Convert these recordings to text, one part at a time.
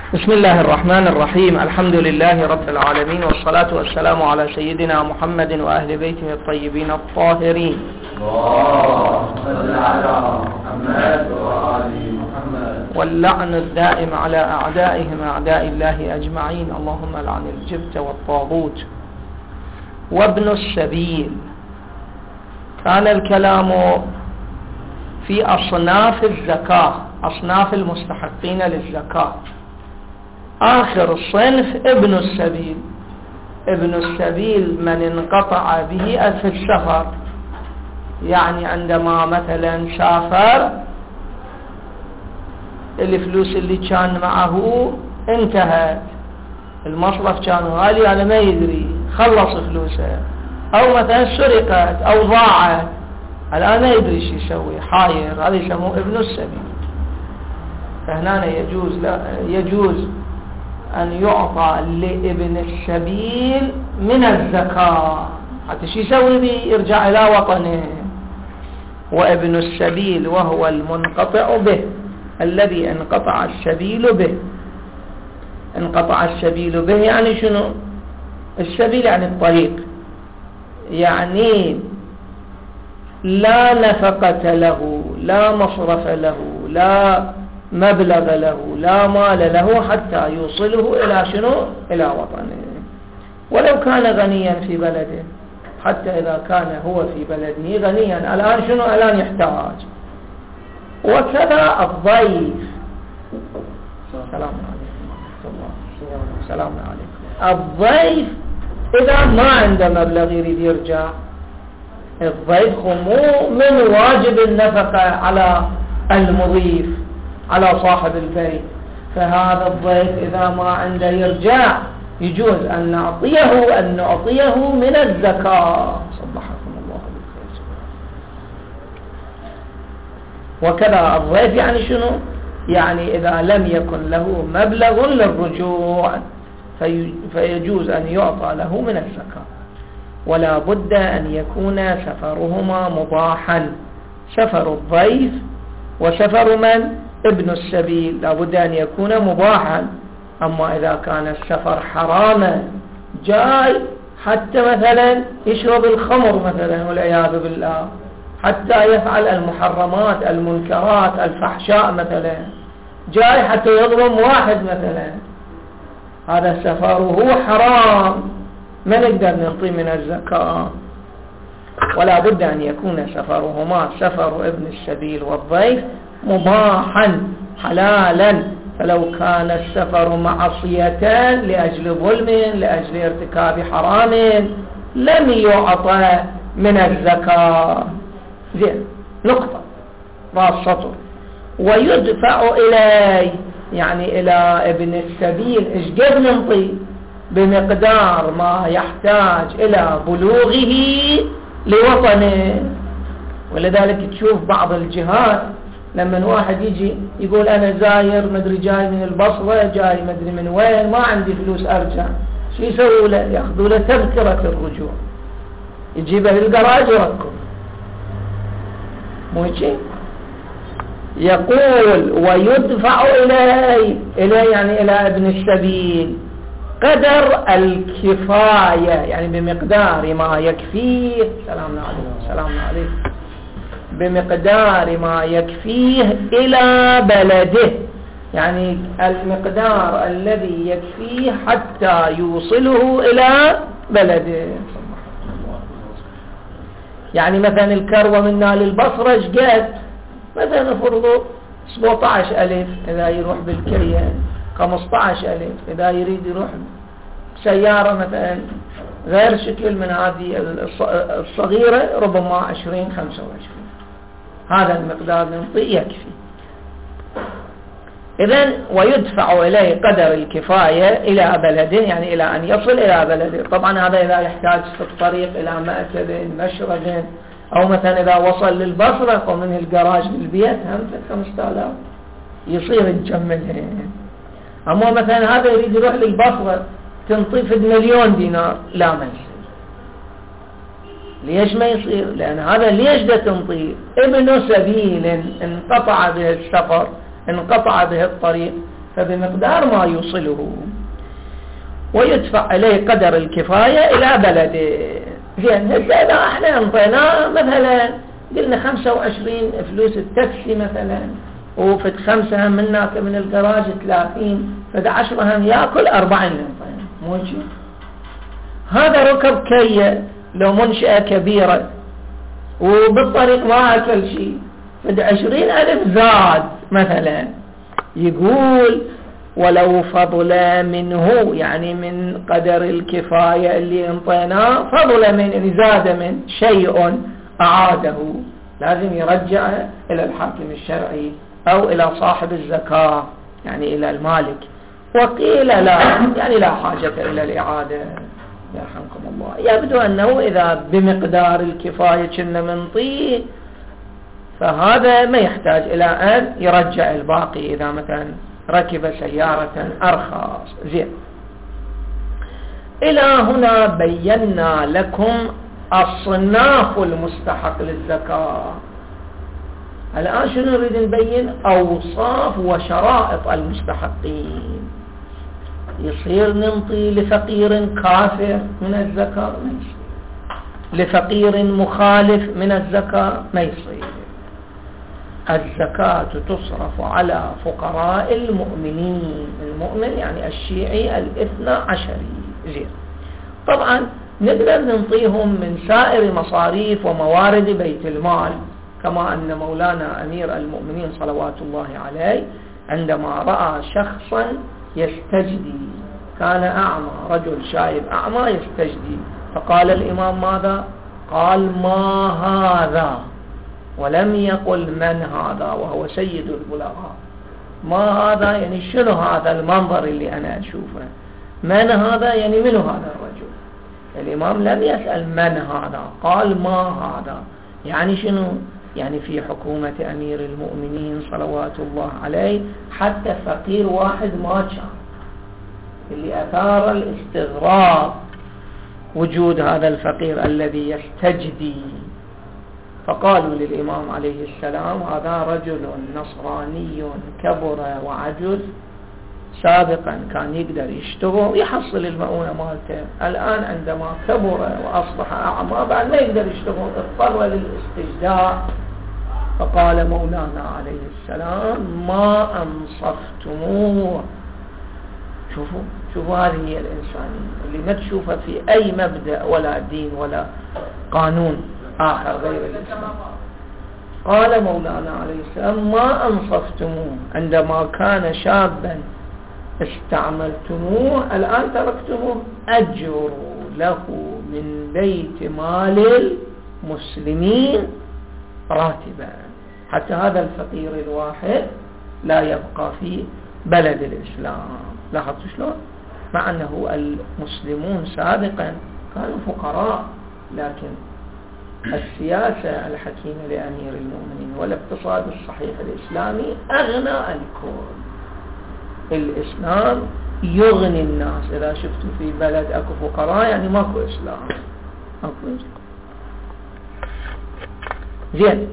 بسم الله الرحمن الرحيم. الحمد لله رب العالمين، والصلاة والسلام على سيدنا محمد وأهل بيته الطيبين الطاهرين. واللعن الدائم على أعدائهم أعداء الله أجمعين. اللهم لعن الجبت والطاغوت. وابن السبيل، كان الكلام في أصناف الزكاة، أصناف المستحقين للزكاة. آخر الصنف ابن السبيل. ابن السبيل من انقطع به في السفر، يعني عندما مثلا سافر الفلوس اللي كان معه انتهت، المصرف كان غالي على ما يدري، خلص فلوسه، أو مثلا سرقت أو ضاعت، الآن ما يدري شو يسوي، حاير، هذا يسموه ابن السبيل. فهنا يجوز أن يعطى لابن السبيل من الزكاة، حتى شو يسوي به؟ يرجع إلى وطنه. وابن السبيل وهو المنقطع به، الذي انقطع السبيل به. انقطع السبيل به يعني شنو؟ السبيل يعني الطريق، يعني لا نفقة له، لا مصرف له، لا مبلغ له، لا مال له حتى يوصله إلى شنو؟ إلى وطنه. ولو كان غنيا في بلده، حتى إذا كان هو في بلده غنيا، الآن شنو؟ الآن يحتاج. وكذا الضيف. سلام عليكم. سلام عليكم. الضيف إذا ما عنده مبلغ يريد يرجع، الضيف مو من واجب النفقة على المضيف، على صاحب البيت. فهذا الضيف إذا ما عنده يرجع، يجوز أن نعطيه من الزكاة. صبحكم الله بالخير. وكذا الضيف يعني شنو؟ يعني إذا لم يكن له مبلغ للرجوع فيجوز أن يعطى له من الزكاة. ولا بد أن يكون سفرهما مباحا، سفر الضيف وسفر من؟ ابن السبيل، لا بد أن يكون مباحا. أما إذا كان السفر حراما، جاي حتى مثلا يشرب الخمر مثلا والعياذ بالله، حتى يفعل المحرمات المنكرات الفحشاء مثلا، جاي حتى يظلم واحد مثلا، هذا سفره حرام، ما نقدر نعطي من الزكاة. ولا بد أن يكون سفرهما، سفر ابن السبيل والضيف، مباحا حلالا. فلو كان السفر معصيتان لأجل ظلم، لأجل ارتكاب حرام، لم يعطى من الزكاة. زين، نقطة راس سطر. ويدفع إليه، يعني إلى ابن السبيل، إيش قد ننطي؟ بمقدار ما يحتاج إلى بلوغه لوطنه. ولذلك تشوف بعض الجهات لما واحد يجي يقول أنا زاير مدري جاي من البصرة، جاي مدري من وين، ما عندي فلوس أرجع، شو يسوي له؟ يأخذوا له تذكرة الرجوع، يجيبه للجراج ويركب. مو هيك؟ يقول ويدفع إليه يعني إلى ابن السبيل قدر الكفاية، يعني بمقدار ما يكفيه. سلام عليكم. بمقدار ما يكفيه إلى بلده، يعني المقدار الذي يكفيه حتى يوصله إلى بلده. يعني مثلا الكروة منا للبصرة شقد؟ مثلا فرضوا 17,000 إذا يروح بالكرية، 15,000 إذا يريد يروح سيارة مثلا غير شكل من هذه الصغيرة، ربما 20-25. هذا المقدار نعطيه يكفي. إذن ويدفع إليه قدر الكفاية إلى بلده، يعني إلى أن يصل إلى بلده. طبعا هذا إذا يحتاج في الطريق إلى مأكل مشرب، أو مثلا إذا وصل للبصرة ومن الجراج للبيت هم 5,000 يصير يجملهم. أما مثلا هذا يريد يروح للبصرة تنطيف 1,000,000 دينار، لا ما يصير. ليش ما يصير؟ لأن هذا ليش ده تنطيف؟ ابن سبيل انقطع به السفر، انقطع به الطريق، فبمقدار ما يوصله ويدفع إليه قدر الكفاية إلى بلده. زين هسه إذا احنا انطيناه مثلا قلنا 25 فلوس التاكسي مثلا، وفد 5 منك من الجراج 30، فد 10 هم ياكل 40 مو هيك؟ هذا ركب كية لو منشأة كبيرة وبالطريق ما أكل شيء، فد 20,000 زاد مثلا. يقول ولو فضل منه، يعني من قدر الكفاية اللي انطيناه، فضل من زاد من شيء أعاده، لازم يرجع إلى الحاكم الشرعي أو إلى صاحب الزكاة، يعني إلى المالك. وقيل لا، يعني لا حاجة إلى الإعادة يرحمكم الله. يبدو أنه إذا بمقدار الكفاية كنا منطيه، فهذا ما يحتاج إلى أن يرجع الباقي إذا مثلا ركب سيارة أرخص. زين، إلى هنا بينا لكم الصناف المستحق للزكاة. الآن شنو نريد نبين؟ أوصاف وشرائط المستحقين. يصير ننطي لفقير كافر من الزكاة؟ ما يصير. لفقير مخالف من الزكاة؟ ما يصير. الزكاة تصرف على فقراء المؤمنين. المؤمن يعني الشيعي 12. زين، طبعا نقدر ننطيهم من سائر مصاريف وموارد بيت المال، كما أن مولانا أمير المؤمنين صلوات الله عليه عندما رأى شخصا يستجدي، كان أعمى، رجل شايب أعمى يستجدي، فقال الإمام ماذا؟ قال ما هذا، ولم يقل من هذا، وهو سيد البلغاء. ما هذا يعني شنو هذا المنظر اللي أنا أشوفه؟ من هذا يعني من هذا الرجل؟ الإمام لم يسأل من هذا، قال ما هذا. يعني شنو؟ يعني في حكومة أمير المؤمنين صلوات الله عليه حتى فقير واحد ما كان، اللي أثار الاستغراب وجود هذا الفقير الذي يستجدي. فقالوا للإمام عليه السلام هذا رجل نصراني كبر وعجز، سابقا كان يقدر يشتغل ويحصل المؤونة مالته، الآن عندما كبر وأصبح أعمى بعد ما يقدر يشتغل اضطر للاستجداء. فقال مولانا عليه السلام ما أنصفتموه. شوفوا هذه هي الإنسانية اللي ما تشوفها في أي مبدأ ولا دين ولا قانون آخر غير الإسلام. قال مولانا عليه السلام ما أنصفتموه، عندما كان شابا استعملتموه، الآن تركتموه، أجروا له من بيت مال المسلمين راتبا، حتى هذا الفقير الواحد لا يبقى في بلد الإسلام. لاحظتوا شلون؟ مع أنه المسلمون سابقا كانوا فقراء، لكن السياسة الحكيمة لأمير المؤمنين والاقتصاد الصحيح الإسلامي أغنى الكل. الإسلام يغني الناس. إذا شفتوا في بلد أكو فقراء يعني ماكو إسلام، ماكو إسلام. زين،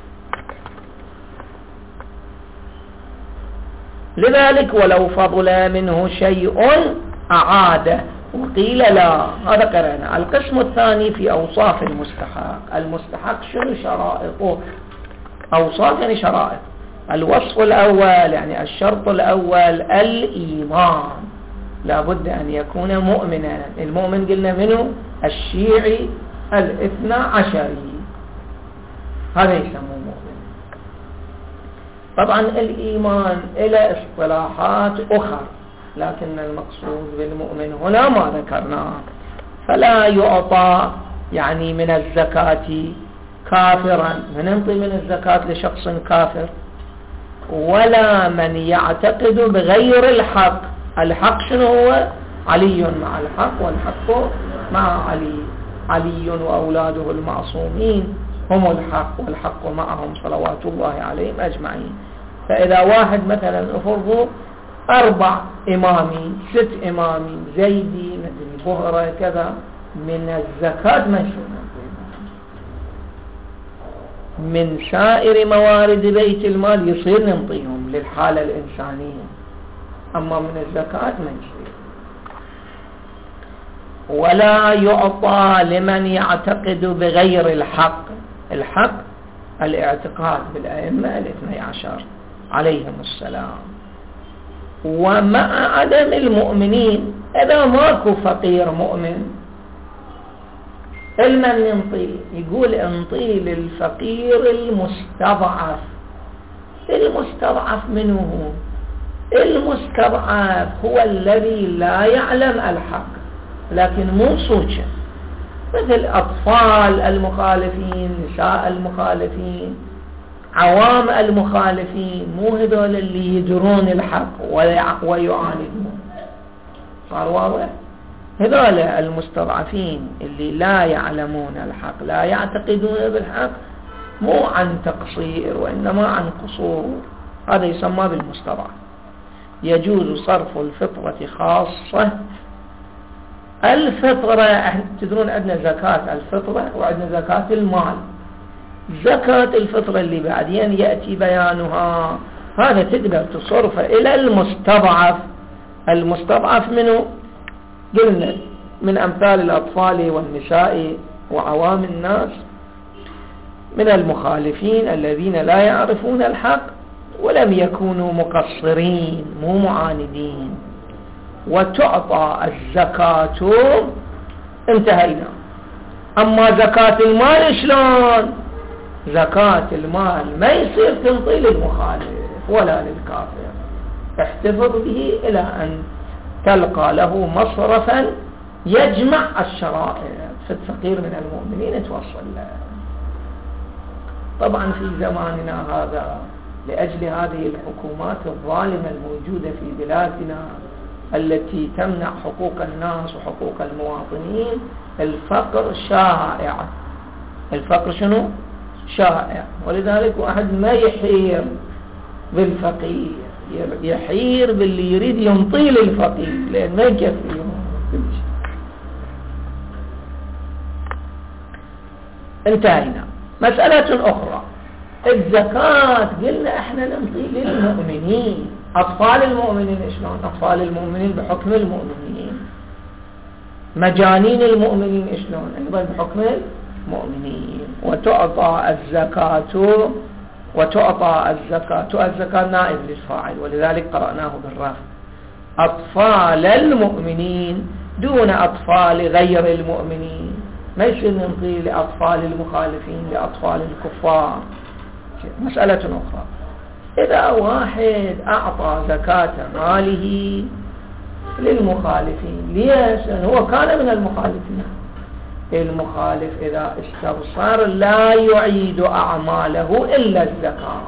لذلك ولو فضل منه شيء أعاده. وقيل لا، هذا قرأنا. القسم الثاني في أوصاف المستحق. المستحق شنو شرائطه؟ أوصاف يعني شرائط. الوصف الأول يعني الشرط الأول الإيمان، لابد أن يكون مؤمنا. المؤمن قلنا منه الشيعي 12، هذا يسموه مؤمن. طبعا الإيمان إلى اصطلاحات أخرى، لكن المقصود بالمؤمن هنا ما ذكرناه. فلا يعطى يعني من الزكاة كافرا، ننطي من الزكاة لشخص كافر، ولا من يعتقد بغير الحق. الحق شنو هو؟ علي مع الحق والحق مع علي. علي وأولاده المعصومين هم الحق والحق معهم صلوات الله عليهم أجمعين. فإذا واحد مثلا افرضوا 4 إمامي 6 إمامي زيدي مثل بهرة كذا، من الزكاة ما يصير. من سائر موارد بيت المال يصير ننطيهم للحالة الإنسانية. أما من الزكاة ما يصير. ولا يعطى لمن يعتقد بغير الحق. الحق الاعتقاد بالأئمة 12 عليهم السلام. ومع عدم المؤمنين، إذا ماكو فقير مؤمن المن ينطي؟ يقول انطي للفقير المستضعف. المستضعف منه هو؟ المستضعف هو الذي لا يعلم الحق لكن مو صوتشا، مثل أطفال المخالفين، نساء المخالفين، عوام المخالفين، مو هذول اللي يدرون الحق ويعاندون. صار واضح؟ هذول المستضعفين اللي لا يعلمون الحق، لا يعتقدون بالحق، مو عن تقصير وإنما عن قصور، هذا يسمى بالمستضعف. يجوز صرف الفطرة خاصة. الفطرة تدرون عندنا زكاة الفطرة وعندنا زكاة المال. زكاة الفطرة اللي بعدين يأتي بيانها، هذا تقدر تصرف إلى المستضعف. المستضعف منه قلنا من أمثال الأطفال والنساء وعوام الناس، من المخالفين الذين لا يعرفون الحق ولم يكونوا مقصرين مو معاندين. وتعطى الزكاة. انتهينا. أما زكاة المال شلون؟ زكاة المال ما يصير تنطي للمخالف ولا للكافر، احتفظ به إلى أن تلقى له مصرفا يجمع الشرائع. في الفقير من المؤمنين توصل له. طبعا في زماننا هذا لأجل هذه الحكومات الظالمة الموجودة في بلادنا التي تمنع حقوق الناس وحقوق المواطنين، الفقر شائع. الفقر شنو؟ شائع. ولذلك واحد ما يحير بالفقير، يحير باللي يريد ينطي للفقير لأن ما يكفيهم. انتهينا. مسألة أخرى، الزكاة قلنا احنا ننطي للمؤمنين. أطفال المؤمنين شلون؟ أطفال المؤمنين بحكم المؤمنين. مجانين المؤمنين شلون؟ أيضا بحكم المؤمنين. وتعطى الزكاة نائب للفاعل، ولذلك قرأناه بالرفع. أطفال المؤمنين دون أطفال غير المؤمنين. ما يصير ننطي لأطفال المخالفين لأطفال الكفار. مسألة أخرى، إذا واحد أعطى زكاة ماله للمخالفين، ليش؟ هو كان من المخالفين. المخالف إذا استبصر لا يعيد أعماله إلا الزكاة.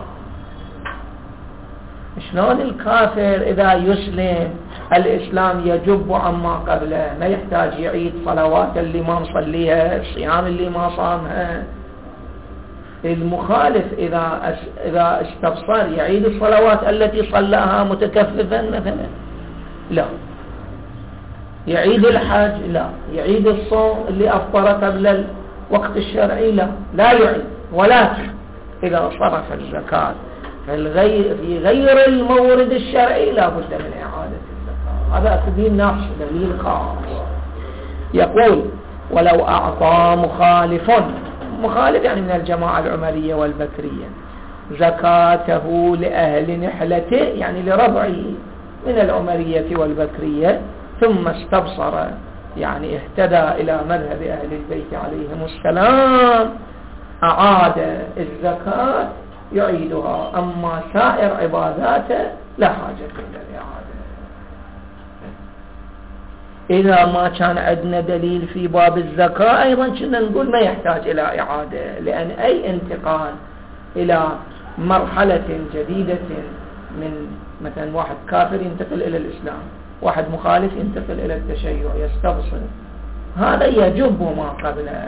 شلون الكافر إذا يسلم الإسلام يجب عما قبله، ما يحتاج يعيد صلوات اللي ما مصليها، الصيام اللي ما صامها. المخالف إذا استبصر يعيد الصلوات التي صلاها متكففا مثلا؟ لا. يعيد الحج؟ لا. يعيد الصوم اللي أفطر قبل الوقت الشرعي؟ لا يعيد. ولكن إذا صرف الزكاة في غير المورد الشرعي لا بد من إعادة الزكاة. هذا أكدين نفس دليل خاص. يقول ولو أعطى مخالف يعني من الجماعة العمرية والبكرية زكاته لأهل نحلته يعني لربعه من العمرية والبكرية، ثم استبصر يعني اهتدى إلى مذهب أهل البيت عليهم السلام، أعاد الزكاة يعيدها. أما سائر عباداته لا حاجة إلى الإعادة. إذا ما كان عندنا دليل في باب الزكاة أيضا كنا نقول ما يحتاج إلى إعادة، لأن أي انتقال إلى مرحلة جديدة من مثلا واحد كافر ينتقل إلى الإسلام، واحد مخالف ينتقل إلى التشيع يستبصر، هذا يجب ما قبله.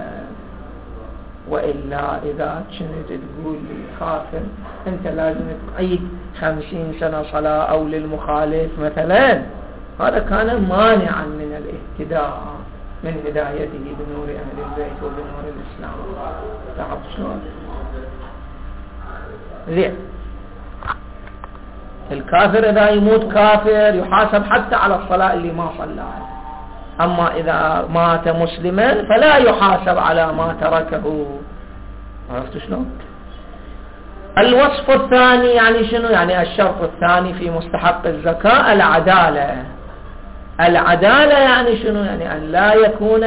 وإلا إذا كنت تقول للكافر أنت لازم تعيد 50 سنة صلاة أو للمخالف مثلا، هذا كان مانعا من الاهتداء من هدايته بنور أهل البيت وبنور الإسلام. تعب شلون؟ زين. الكافر إذا يموت كافر يحاسب حتى على الصلاة اللي ما صلاها، أما إذا مات مسلما فلا يحاسب على ما تركه. عرفت شلون؟ الوصف الثاني يعني شنو؟ يعني الشرط الثاني في مستحق الزكاة العدالة. العدالة يعني شنو؟ يعني أن لا يكون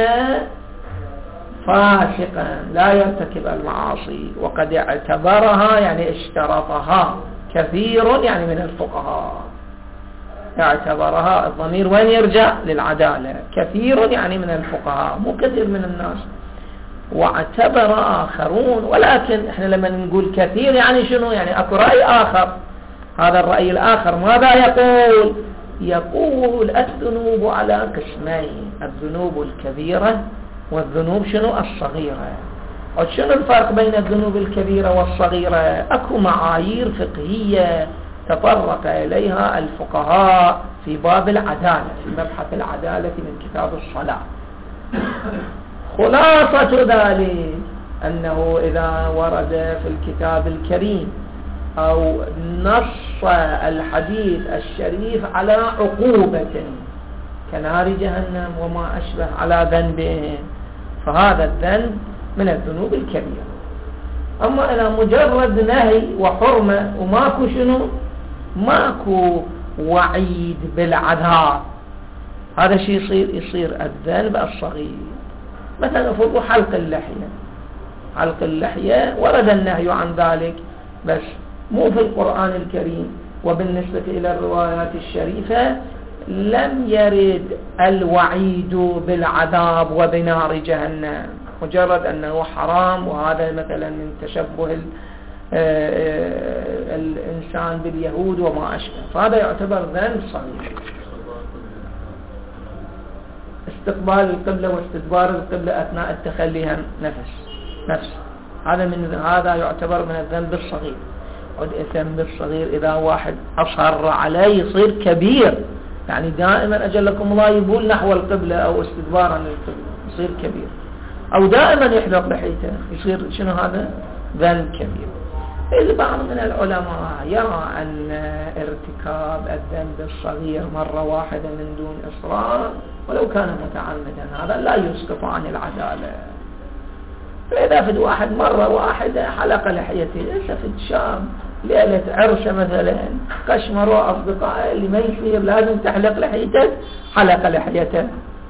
فاسقا، لا يرتكب المعاصي. وقد اعتبرها يعني اشترطها كثير يعني من الفقهاء، اعتبرها. الضمير وين يرجع؟ للعدالة. كثير يعني من الفقهاء، مو كثير من الناس. واعتبر آخرون، ولكن احنا لما نقول كثير يعني شنو؟ يعني اكو رأي آخر. هذا الرأي الآخر ماذا يقول؟ يقول الذنوب على قسمين: الذنوب الكبيرة والذنوب شنو؟ الصغيرة. وشنو الفرق بين الذنوب الكبيرة والصغيرة؟ اكو معايير فقهية تطرق إليها الفقهاء في باب العدالة، في مبحث العدالة من كتاب الصلاة. خلاصة ذلك أنه إذا ورد في الكتاب الكريم أو نص الحديث الشريف على عقوبة كنار جهنم وما أشبه على ذنب، فهذا الذنب من الذنوب الكبيرة. أما إذا مجرد نهي وحرمة وماكو شنو؟ ماكو وعيد بالعذاب، هذا شيء يصير الذنب الصغير. مثلا فرضوا حلق اللحية. حلق اللحية ورد النهي عن ذلك، بس مو في القرآن الكريم. وبالنسبة إلى الروايات الشريفة لم يرد الوعيد بالعذاب وبنار جهنم، مجرد أنه حرام، وهذا مثلا من تشبه الإنسان باليهود وما أشبه، فهذا يعتبر ذنب صغير. استقبال القبلة واستدبار القبلة أثناء التخلي نفس هذا يعتبر من الذنب الصغير. والذنب الصغير إذا واحد أصر عليه يصير كبير، يعني دائما أجلكم الله يبول نحو القبلة أو استدبارا للقبلة يصير كبير، أو دائما يحلق لحيته يصير شنو؟ هذا ذنب كبير. البعض من العلماء يرى أن ارتكاب الذنب الصغير مرة واحدة من دون إصرار ولو كان متعمدا هذا لا يسقط عن العدالة. فإذا فد واحد مرة واحدة حلق لحيته، ليس في الشام ليلة عرسة مثلا قشمروا أصدقائه اللي ما يصير لازم تحلق لحيتك، حلق لحيته،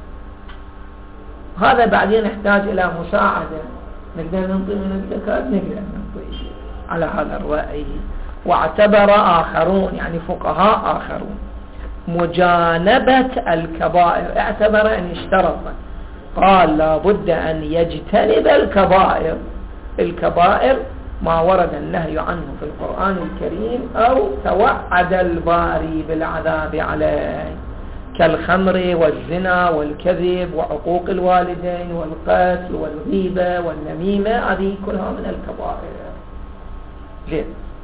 هذا بعدين يحتاج إلى مساعدة. نقدر ننطي من الزكاة؟ نقدر ننطي على هذا الرأي. واعتبر آخرون يعني فقهاء آخرون مجانبة الكبائر، اعتبر أن اشترط، قال لابد أن يجتنب الكبائر ما ورد النهي عنه في القرآن الكريم أو توعد الباري بالعذاب عليه، كالخمر والزنا والكذب وعقوق الوالدين والقتل والغيبة والنميمة، هذه كلها من الكبائر. زين.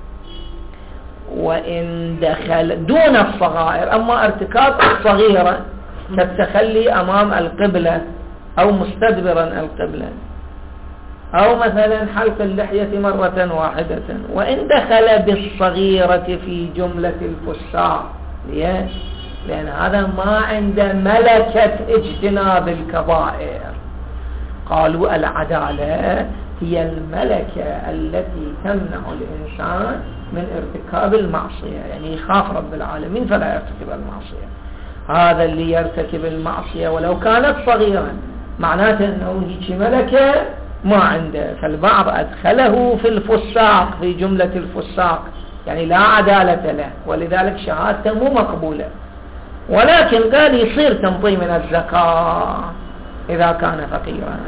وإن دخل دون الصغائر، أما ارتكاب الصغيرة كالتخلي أمام القبلة أو مستدبرا القبلة أو مثلا حلق اللحية مرة واحدة، وإن دخل بالصغيرة في جملة الفساق، لأن هذا ما عنده ملكة اجتناب الكبائر. قالوا العدالة هي الملكة التي تمنع الإنسان من ارتكاب المعصية، يعني يخاف رب العالمين فلا يرتكب المعصية. هذا اللي يرتكب المعصية ولو كانت صغيرا معناته أنه هيك ملكة ما عنده، فالبعض أدخله في الفساق في جملة الفساق، يعني لا عدالة له، ولذلك شهادته مو مقبولة. ولكن قال يصير تنطي من الزكاة إذا كان فقيرا.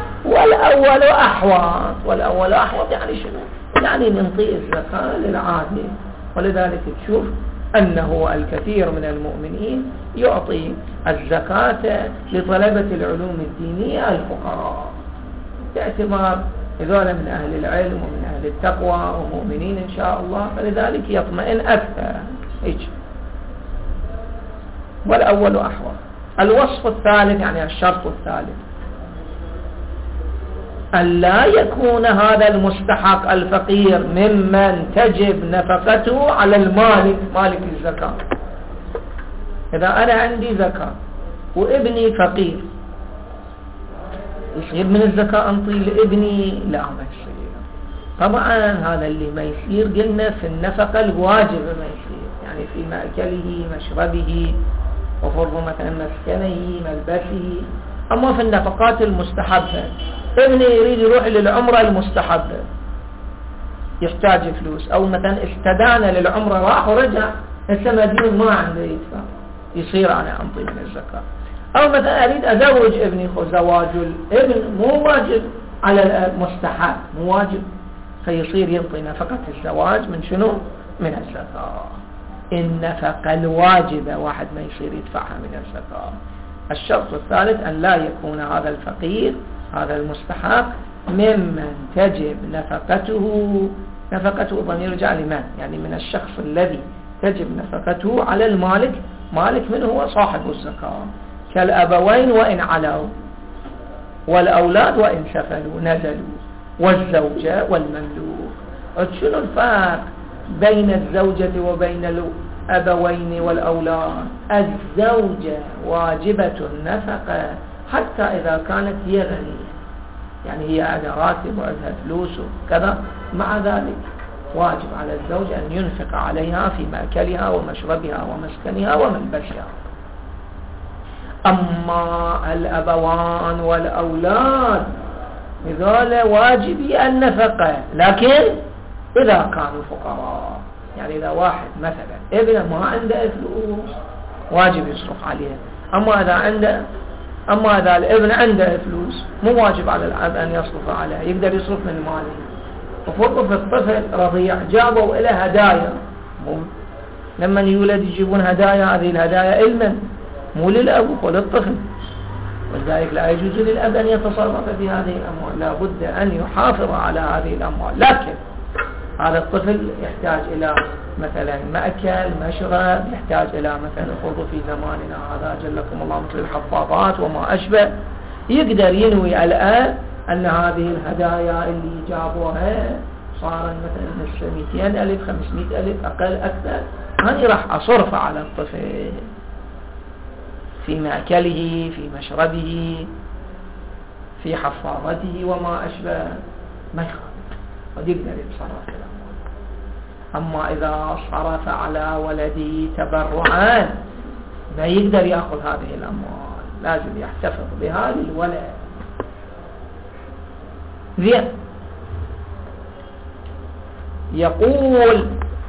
والأول أحوط يعني شنو؟ يعني ننطي الزكاة للعادل. ولذلك تشوف أنه الكثير من المؤمنين يعطي الزكاة لطلبة العلوم الدينية الفقراء، باعتبار هذول من أهل العلم ومن أهل التقوى ومؤمنين إن شاء الله، فلذلك يطمئن أكثر. والأول أحوط. الوصف الثالث يعني الشرط الثالث أن لا يكون هذا المستحق الفقير ممن تجب نفقته على المالك مالك الزكاة. إذا أنا عندي زكاة وابني فقير، يصير من الزكاة أنطي لابني؟ لا، ما يصير. طبعا هذا اللي ما يصير قلنا في النفقة الواجبة ما يصير، يعني في مأكله مشربه وفرض مثلا مسكنه ملبسه. أما في النفقات المستحبة، ابني يريد يروح للعمرة المستحبة يحتاج فلوس، أو مثلا استدان للعمرة راح ورجع هسه مديون ما عنده يدفع، يصير أنا أنطي من الزكاة. أو مثلا أريد أزوج ابني، زواج الابن مو واجب على الأب، مستحب مو واجب، فيصير ينطي نفقة الزواج من شنو؟ من الزكاة. النفقة الواجبة واحد ما يصير يدفعها من الزكاة. الشرط الثالث أن لا يكون هذا الفقير هذا المستحق ممن تجب نفقته. نفقته ضمير يرجع لمن؟ يعني من الشخص الذي تجب نفقته على المالك. مالك من هو؟ صاحب الزكاة، كالأبوين وإن علوا، والأولاد وإن سفلوا نزلوا، والزوجة والمملوك. شنو الفرق بين الزوجة وبين الأبوين والأولاد؟ الزوجة واجبة النفقة حتى إذا كانت هي غنية، يعني هي عندها راتب وعندها فلوس وكذا، مع ذلك واجب على الزوج أن ينفق عليها في مأكلها ومشربها ومسكنها وملبسها. أما الأبوان والأولاد هذول واجبي النفقة، لكن إذا كانوا فقراء. يعني إذا واحد مثلا ابنه ما عنده فلوس واجب يصرف عليه. أما إذا الابن عنده فلوس مو واجب على الأب أن يصرف عليه، يقدر يصرف من ماله. وفرضوا في الطفل رضيع جابوا إلى هدايا، لما يولد يجيبون هدايا، هذه الهدايا إلمن مو للأب وللطفل، ولذلك لا يجوز للأب أن يتصرف في هذه الأموال، لا بد أن يحافظ على هذه الأموال. لكن هذا الطفل يحتاج إلى مثلا مأكل مشرب، يحتاج إلى مثلا فرض في زماننا هذا جلكم الله مثل الحفاظات وما أشبه، يقدر ينوي الآن أن هذه الهدايا اللي جابوها صار مثلا نصف 200,000 500,000 أقل أكثر، هذه راح أصرف على الطفل في مأكله في مشربه في حفاظته وما أشبه، ما يخالف ويقدر يتصرف في الأموال. أما إذا صرف على ولده تبرعا ما يقدر يأخذ هذه الأموال، لازم يحتفظ بها للولد. زين، يقول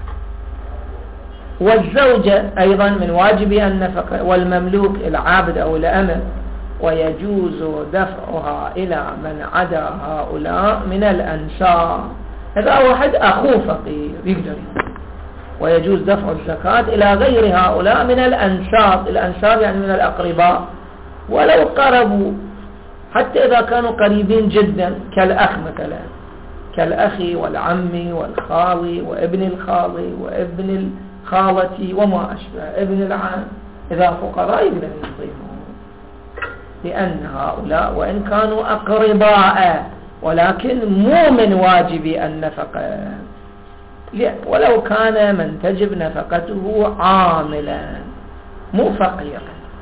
والزوجة أيضا من واجبها النفقة، والمملوك العابد أو الأمة، ويجوز دفعها إلى من عدا هؤلاء من الأنساب. إذا واحد أخوه فقير يقدر، ويجوز دفع الزكاة إلى غير هؤلاء من الأنساب. الأنساب يعني من الأقرباء، ولو قربوا، حتى إذا كانوا قريبين جدا كالأخ مثلا، كالأخ والعم والخال وابن الخال وابن الخالة وما أشبه، ابن العم، إذا فقراء يقدر يعطيهم، لأن هؤلاء وإن كانوا أقرباء ولكن مو من واجب النفقة، ولو كان من تجب نفقته عاملا مو فقيرا.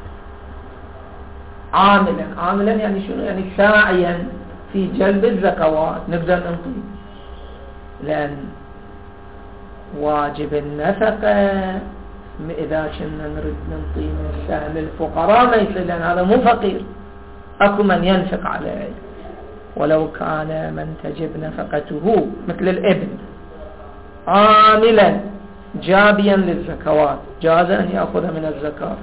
عاملا يعني شنو؟ يعني ساعيا في جلب الزكوات نقدر ننطي، لأن واجب النفقة إذا كنا نريد ننطي من سهم الفقراء ما يصير، لأن هذا مو فقير، أكو من ينفق عليه. ولو كان من تجب نفقته مثل الابن عاملا جابيا للزكوات جاز أن يأخذ من الزكاة.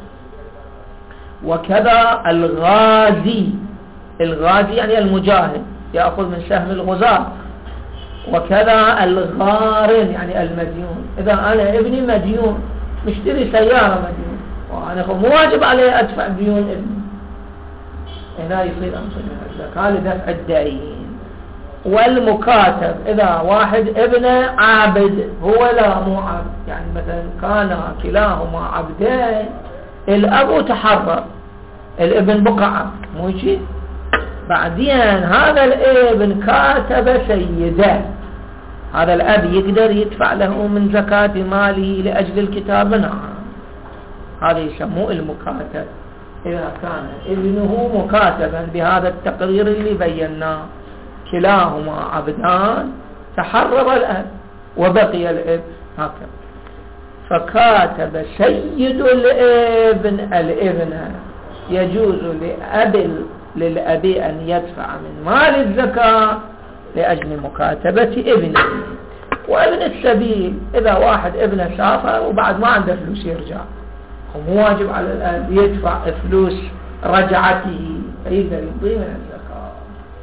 وكذا الغازي يعني المجاهد يأخذ من سهم الغزاة. وكذا الغارم يعني المديون، إذا أنا ابني مديون مشتري سيارة مديون وأنا مو واجب عليه أدفع ديون ابني، هنا يصير أنصر الزكاة لدفع الدين. والمكاتب إذا واحد ابنه عابد هو لا مو عبد، يعني مثلا كان كلاهما عبدين، الأب تحرر الابن بقى عبد، مو شيء بعدين هذا الابن كاتب سيده، هذا الأب يقدر يدفع له من زكاة ماله لأجل الكتابة؟ نعم، هذا يسموه المكاتب. إذا كان ابنه مكاتبا بهذا التقرير اللي بيناه، كلاهما عبدان، تحرر الأب وبقي الابن هكذا. فكاتب سيد الابن يجوز للأب أن يدفع من مال الزكاة لأجل مكاتبة ابنه. وابن السبيل إذا واحد ابنه سافر وبعد ما عنده فلوس يرجع، مو واجب على الأب يدفع فلوس رجعته، فيقدر ينطي من الزكاة،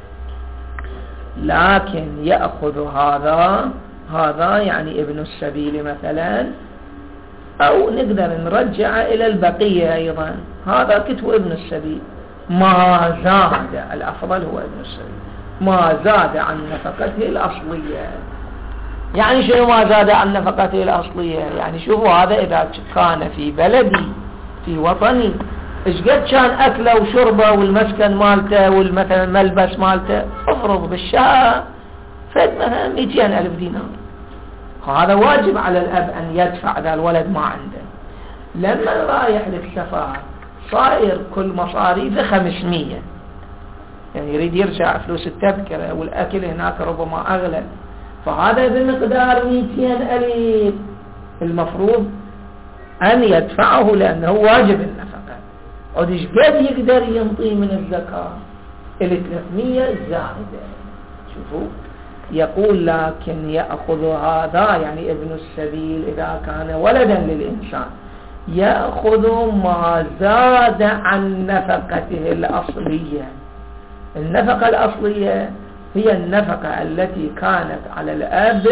لكن يأخذ هذا يعني ابن السبيل مثلا، أو نقدر نرجع إلى البقية أيضا. هذا كتب ابن السبيل ما زاد، الأفضل هو ابن السبيل ما زاد عن نفقته الأصلية. يعني شنو ما زاد عن نفقته الأصلية؟ يعني شوفوا، هذا إذا كان في بلدي في وطني، إيش قد كان أكله وشربه والمسكن مالته والمثلا ملبس مالته، افرض بالشهر فد مثلا 200,000 دينار، هذا واجب على الأب أن يدفع ذا الولد ما عنده. لما رايح للسفر صاير كل مصاريفه 500، يعني يريد يرجع فلوس التذكرة والأكل هناك ربما أغلى، فهذا بمقدار 200,000 المفروض أن يدفعه لأنه واجب النفقة. وديش قد يقدر ينطي من الزكاة 300 الزائدة. شوفوا، يقول لكن يأخذ هذا يعني ابن السبيل إذا كان ولدا للإنسان، يأخذ ما زاد عن نفقته الأصلية. النفقة الأصلية هي النفقة التي كانت على الأب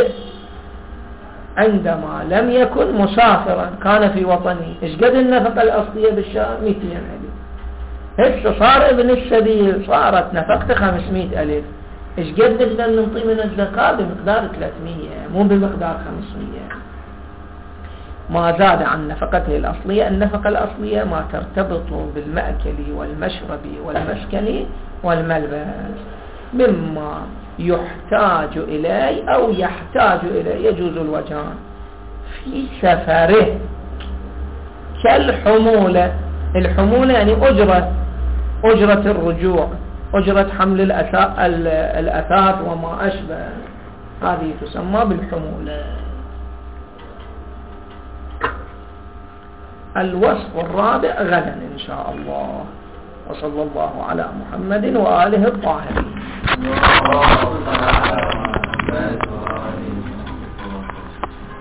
عندما لم يكن مسافرا، كان في وطنه. إيش قد النفقة الأصلية بالشهر؟ 200,000. هسه صار ابن السبيل صارت نفقته 500,000. إيش قد نقدر ننطي من الزكاة؟ بمقدار 300، مو بمقدار 500. ما زاد عن نفقته الأصلية. النفقة الأصلية ما ترتبط بالمأكل والمشرب والمسكن والملبس، مما يحتاج إليه أو يحتاج إليه، يجوز الوجهان في سفره، كالحمولة. الحمولة يعني أجرة الرجوع، أجرة حمل الأثاث وما أشبه، هذه تسمى بالحمولة. الوصف الرابع غدا إن شاء الله. وصلى الله على محمد وآله الطاهرين.